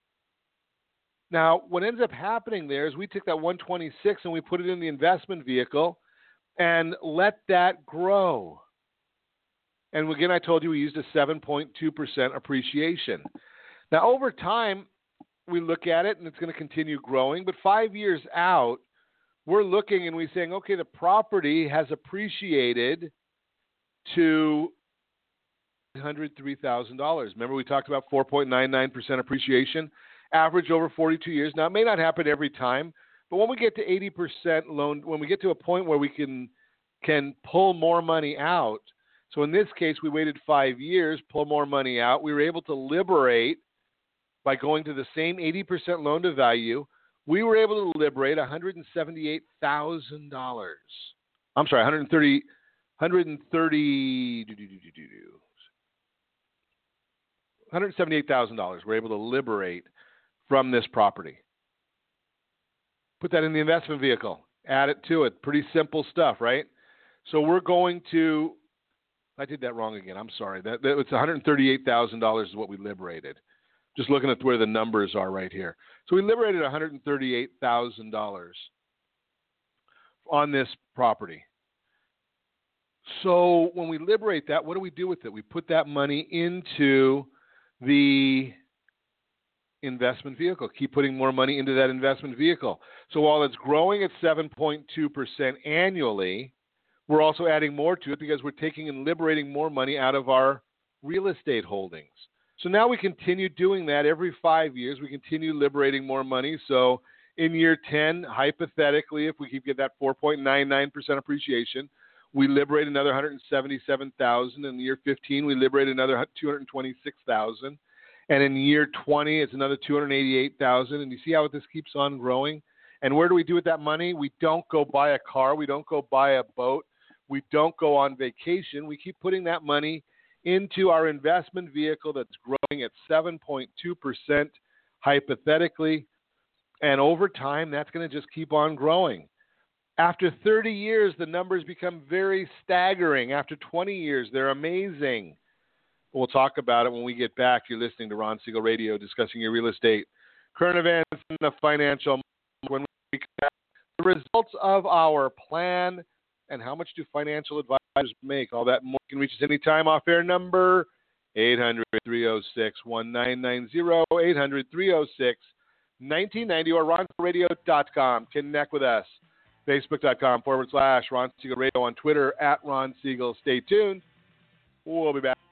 Now, what ends up happening there is we took that $126 and we put it in the investment vehicle and let that grow. And again, I told you we used a 7.2% appreciation. Now, over time, we look at it and it's going to continue growing. But 5 years out, we're looking and we're saying, okay, the property has appreciated to $103,000. Remember, we talked about 4.99% appreciation, average over 42 years. Now, it may not happen every time, but when we get to 80% loan, when we get to a point where we can pull more money out, so in this case, we waited 5 years, pull more money out. We were able to liberate by going to the same 80% loan to value. We were able to liberate $178,000. I'm sorry, $178,000 we're able to liberate from this property. Put that in the investment vehicle. Add it to it. Pretty simple stuff, right? So we're going to, I did that wrong again. I'm sorry. It's $138,000 is what we liberated. Just looking at where the numbers are right here. So we liberated $138,000 on this property. So when we liberate that, what do we do with it? We put that money into the investment vehicle. Keep putting more money into that investment vehicle. So while it's growing at 7.2% annually, we're also adding more to it because we're taking and liberating more money out of our real estate holdings. So now we continue doing that every 5 years. We continue liberating more money. So in year 10, hypothetically, if we keep getting that 4.99% appreciation, we liberate another $177,000. In year 15, we liberate another $226,000. And in year 20, it's another $288,000. And you see how this keeps on growing? And where do we do with that money? We don't go buy a car. We don't go buy a boat. We don't go on vacation. We keep putting that money into our investment vehicle that's growing at 7.2% hypothetically. And over time, that's going to just keep on growing. After 30 years, the numbers become very staggering. After 20 years, they're amazing. We'll talk about it when we get back. You're listening to Ron Siegel Radio, discussing your real estate, current events, and the financial market. When we come back, the results of our plan, and how much do financial advisors make. All that and more. You can reach us anytime. Off-air number 800-306-1990, 800-306-1990, or ronseagelradio.com. Connect with us. Facebook.com/Ron Siegel Radio, on Twitter @Ron Siegel. Stay tuned. We'll be back.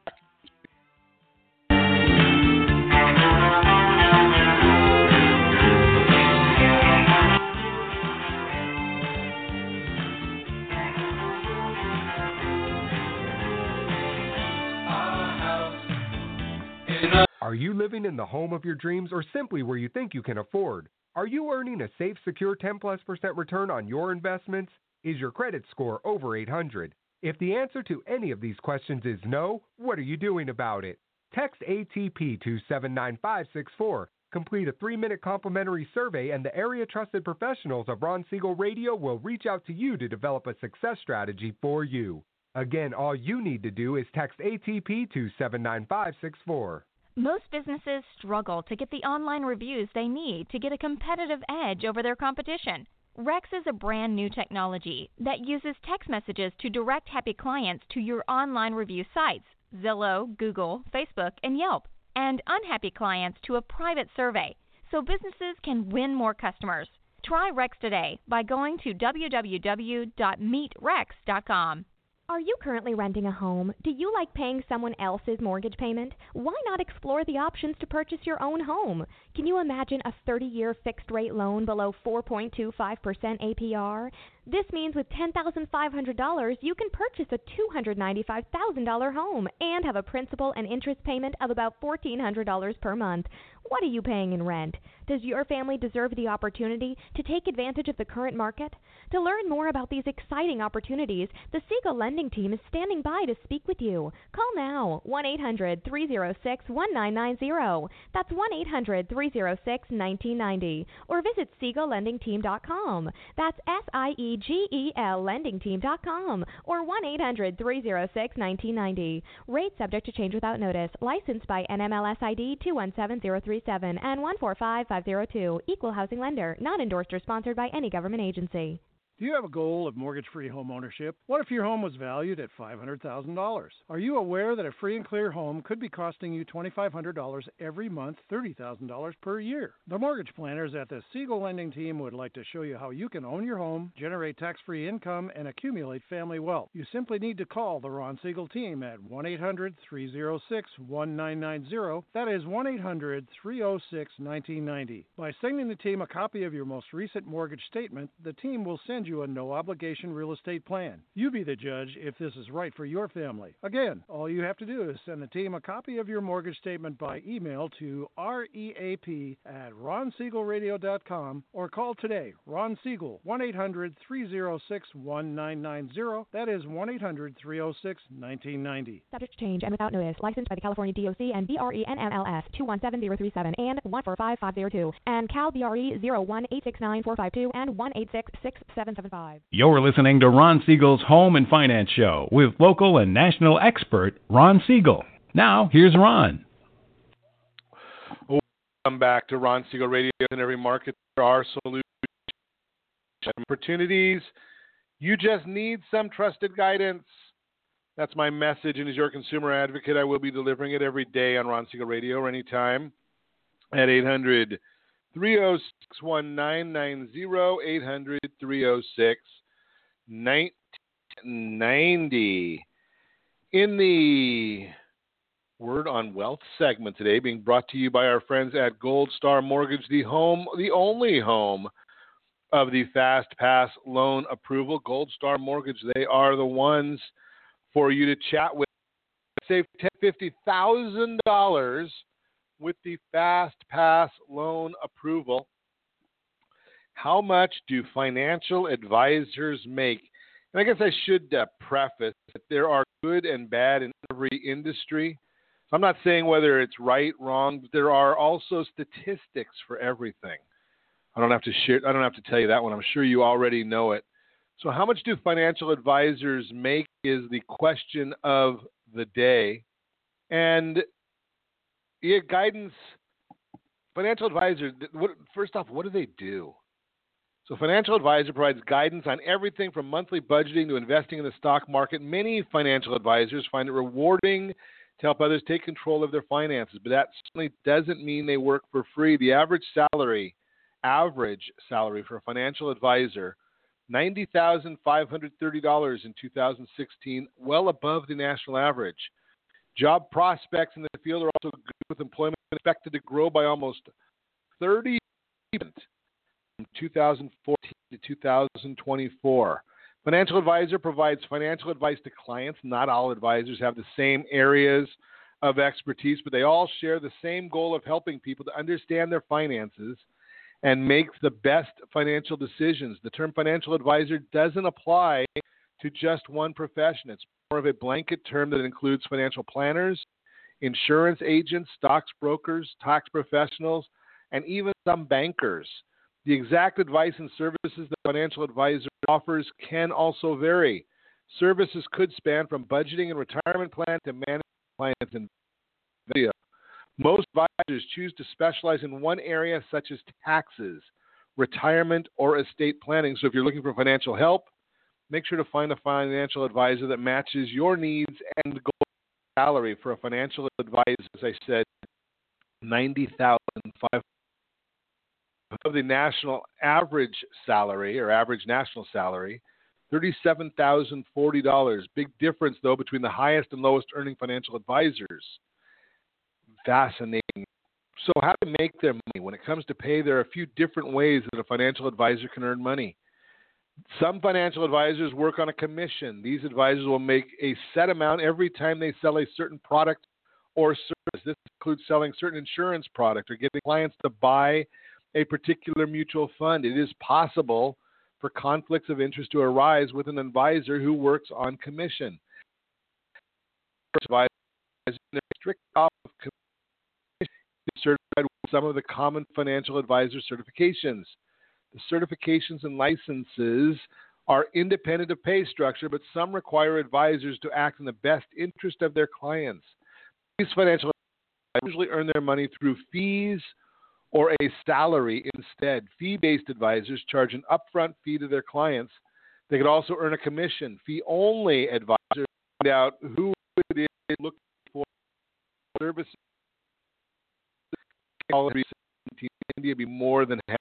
Are you living in the home of your dreams or simply where you think you can afford? Are you earning a safe, secure 10+% return on your investments? Is your credit score over 800? If the answer to any of these questions is no, what are you doing about it? Text ATP to 79564. Complete a 3-minute complimentary survey, and the area-trusted professionals of Ron Siegel Radio will reach out to you to develop a success strategy for you. Again, all you need to do is text ATP to 79564. Most businesses struggle to get the online reviews they need to get a competitive edge over their competition. Rex is a brand new technology that uses text messages to direct happy clients to your online review sites, Zillow, Google, Facebook, and Yelp, and unhappy clients to a private survey, so businesses can win more customers. Try Rex today by going to www.meetrex.com. Are you currently renting a home? Do you like paying someone else's mortgage payment? Why not explore the options to purchase your own home? Can you imagine a 30-year fixed-rate loan below 4.25% APR? This means with $10,500, you can purchase a $295,000 home and have a principal and interest payment of about $1,400 per month. What are you paying in rent? Does your family deserve the opportunity to take advantage of the current market? To learn more about these exciting opportunities, the Siegel Lending Team is standing by to speak with you. Call now, 1-800-306-1990. That's 1-800-306-1990. Or visit SiegelLendingTeam.com. That's SIEGEL LendingTeam.com. Or 1-800-306-1990. Rate subject to change without notice. Licensed by NMLS ID 217037 and 145502. Equal housing lender. Not endorsed or sponsored by any government agency. Do you have a goal of mortgage-free home ownership? What if your home was valued at $500,000? Are you aware that a free and clear home could be costing you $2,500 every month, $30,000 per year? The mortgage planners at the Siegel Lending Team would like to show you how you can own your home, generate tax-free income, and accumulate family wealth. You simply need to call the Ron Siegel Team at 1-800-306-1990. That is 1-800-306-1990. By sending the team a copy of your most recent mortgage statement, the team will send you a no-obligation real estate plan. You be the judge if this is right for your family. Again, all you have to do is send the team a copy of your mortgage statement by email to reap@ronsiegelradio.com or call today. Ron Siegel, 1-800-306-1990. That is 1-800-306-1990. Subject to change and without notice. Licensed by the California DOC and BRE/NMLS 217037 and 145502 and Cal BRE 01869452 and 1866775. You're listening to Ron Siegel's Home and Finance Show with local and national expert Ron Siegel. Now, here's Ron. Welcome back to Ron Siegel Radio. In every market, there are solutions, opportunities. You just need some trusted guidance. That's my message, and as your consumer advocate, I will be delivering it every day on Ron Siegel Radio or anytime at 800-306-1990, 800-306-1990. In the Word on Wealth segment today, being brought to you by our friends at Gold Star Mortgage, the only home of the Fast Pass loan approval. Gold Star Mortgage, they are the ones for you to chat with. Save $50,000 with the Fast Pass loan approval. How much do financial advisors make? And I guess I should preface that there are good and bad in every industry. So I'm not saying whether it's right, wrong, but there are also statistics for everything. I don't have to tell you that one. I'm sure you already know it. So how much do financial advisors make is the question of the day. And guidance, financial advisors, first off, what do they do? So Financial Advisor provides guidance on everything from monthly budgeting to investing in the stock market. Many financial advisors find it rewarding to help others take control of their finances, but that certainly doesn't mean they work for free. The average salary for a financial advisor, $90,530 in 2016, well above the national average. Job prospects in the field are also good, with employment expected to grow by almost 30% from 2014 to 2024. Financial Advisor provides financial advice to clients. Not all advisors have the same areas of expertise, but they all share the same goal of helping people to understand their finances and make the best financial decisions. The term financial advisor doesn't apply to just one profession. It's more of a blanket term that includes financial planners, insurance agents, stocks brokers, tax professionals, and even some bankers. The exact advice and services the financial advisor offers can also vary. Services could span from budgeting and retirement plan to managing clients and video. Most advisors choose to specialize in one area, such as taxes, retirement, or estate planning. So if you're looking for financial help, make sure to find a financial advisor that matches your needs and goals. Salary for a financial advisor, as I said, $90,500 of the national average salary or average national salary, $37,040. Big difference, though, between the highest and lowest earning financial advisors. Fascinating. So how to make their money? When it comes to pay, there are a few different ways that a financial advisor can earn money. Some financial advisors work on a commission. These advisors will make a set amount every time they sell a certain product or service. This includes selling certain insurance product or getting clients to buy a particular mutual fund. It is possible for conflicts of interest to arise with an advisor who works on commission. Advisors are strict off of commission is certified with some of the common financial advisor certifications. The certifications and licenses are independent of pay structure, but some require advisors to act in the best interest of their clients. These financial advisors usually earn their money through fees or a salary instead. Fee-based advisors charge an upfront fee to their clients. They could also earn a commission. Fee-only advisors find out who it is looking for services. India be more than happy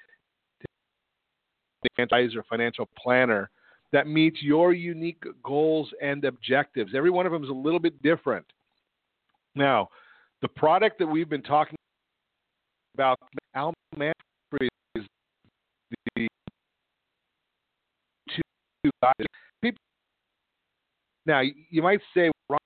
advisor, financial planner that meets your unique goals and objectives. Every one of them is a little bit different. Now, the product that we've been talking about, Al Manfred, is the two guys. Now, you might say, Ron,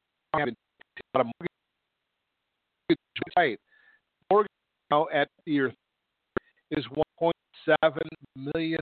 right? Mortgage now at year is $1.7 million.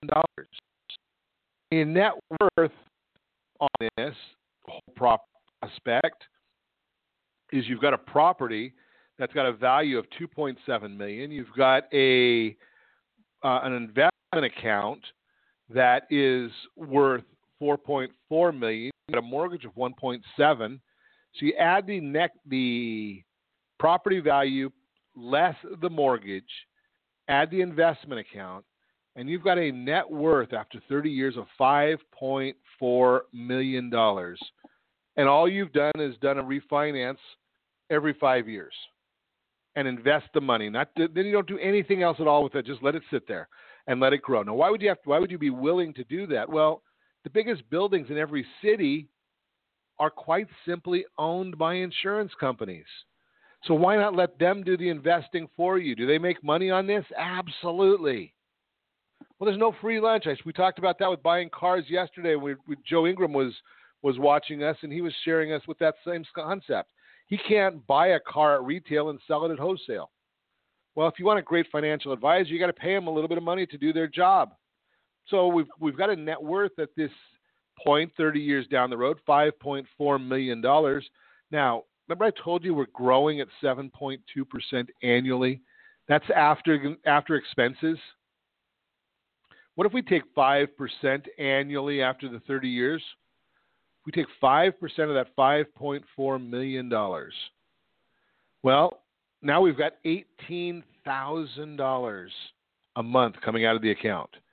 In net worth on this whole prospect is you've got a property that's got a value of $2.7 million. You've got an investment account that is worth $4.4 million. You've got a mortgage of $1.7. So you add the property value less the mortgage, add the investment account, and you've got a net worth after 30 years of $5.4 million. And all you've done is done a refinance every 5 years and invest the money. Then you don't do anything else at all with it. Just let it sit there and let it grow. Now, why would you be willing to do that? Well, the biggest buildings in every city are quite simply owned by insurance companies. So why not let them do the investing for you? Do they make money on this? Absolutely. Well, there's no free lunch. We talked about that with buying cars yesterday. Joe Ingram was watching us, and he was sharing us with that same concept. He can't buy a car at retail and sell it at wholesale. Well, if you want a great financial advisor, you got to pay them a little bit of money to do their job. So we've got a net worth at this point, 30 years down the road, $5.4 million. Now, remember I told you we're growing at 7.2% annually? That's after expenses. What if we take 5% annually after the 30 years? We take 5% of that $5.4 million. Well, now we've got $18,000 a month coming out of the account.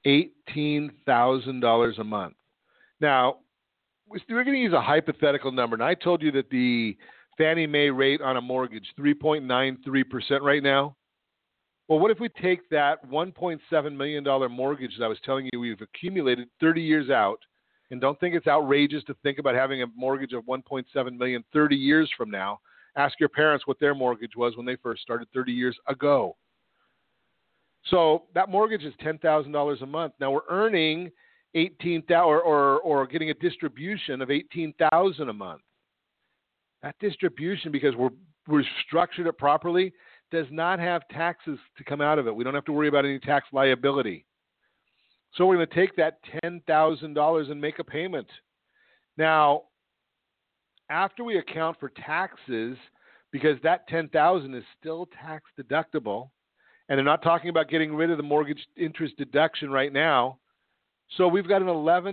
$18,000 a month. Now, we're going to use a hypothetical number. And I told you that the Fannie Mae rate on a mortgage, 3.93% right now. Well, what if we take that $1.7 million mortgage that I was telling you we've accumulated 30 years out, and don't think it's outrageous to think about having a mortgage of $1.7 million 30 years from now. Ask your parents what their mortgage was when they first started 30 years ago. So that mortgage is $10,000 a month. Now we're earning $18,000 or getting a distribution of $18,000 a month. That distribution, because we're structured it properly, does not have taxes to come out of it. We don't have to worry about any tax liability. So we're going to take that $10,000 and make a payment. Now, after we account for taxes, because that $10,000 is still tax deductible, and they're not talking about getting rid of the mortgage interest deduction right now, so we've got an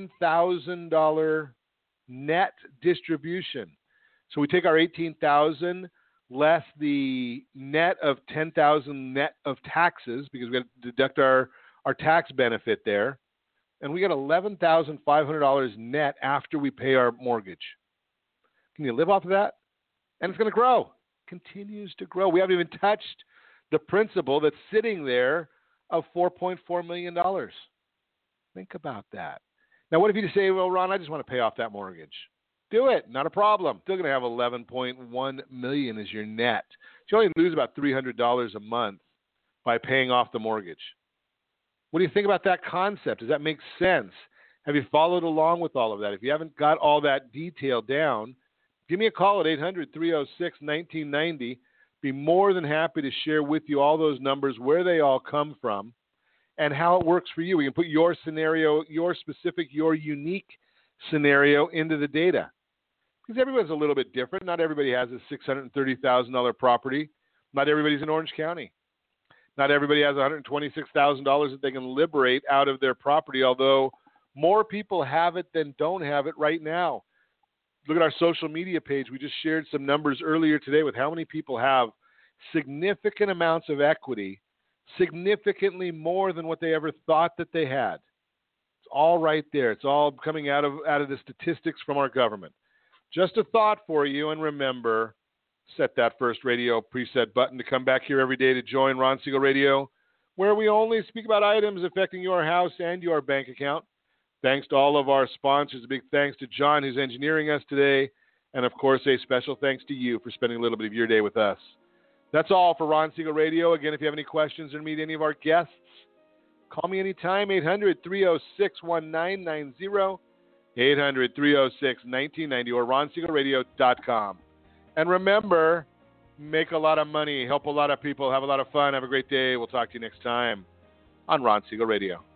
$11,000 net distribution. So we take our $18,000 less the net of $10,000 net of taxes, because we got to deduct our tax benefit there, and we got $11,500 net after we pay our mortgage. Can you live off of that? And it's going to grow. Continues to grow. We haven't even touched the principal that's sitting there of $4.4 million. Think about that. Now, what if you just say, well, Ron, I just want to pay off that mortgage? Do it. Not a problem. Still going to have $11.1 million as your net. You only lose about $300 a month by paying off the mortgage. What do you think about that concept? Does that make sense? Have you followed along with all of that? If you haven't got all that detail down, give me a call at 800-306-1990. Be more than happy to share with you all those numbers, where they all come from, and how it works for you. We can put your scenario, your specific, your unique scenario into the data. Because everyone's a little bit different. Not everybody has a $630,000 property. Not everybody's in Orange County. Not everybody has $126,000 that they can liberate out of their property, although more people have it than don't have it right now. Look at our social media page. We just shared some numbers earlier today with how many people have significant amounts of equity, significantly more than what they ever thought that they had. It's all right there. It's all coming out of the statistics from our government. Just a thought for you, and remember, set that first radio preset button to come back here every day to join Ron Siegel Radio, where we only speak about items affecting your house and your bank account. Thanks to all of our sponsors. A big thanks to John, who's engineering us today. And, of course, a special thanks to you for spending a little bit of your day with us. That's all for Ron Siegel Radio. Again, if you have any questions or meet any of our guests, call me anytime, 800-306-1990, 800-306-1990, or ronsiegelradio.com. And remember, make a lot of money, help a lot of people, have a lot of fun, have a great day. We'll talk to you next time on Ron Siegel Radio.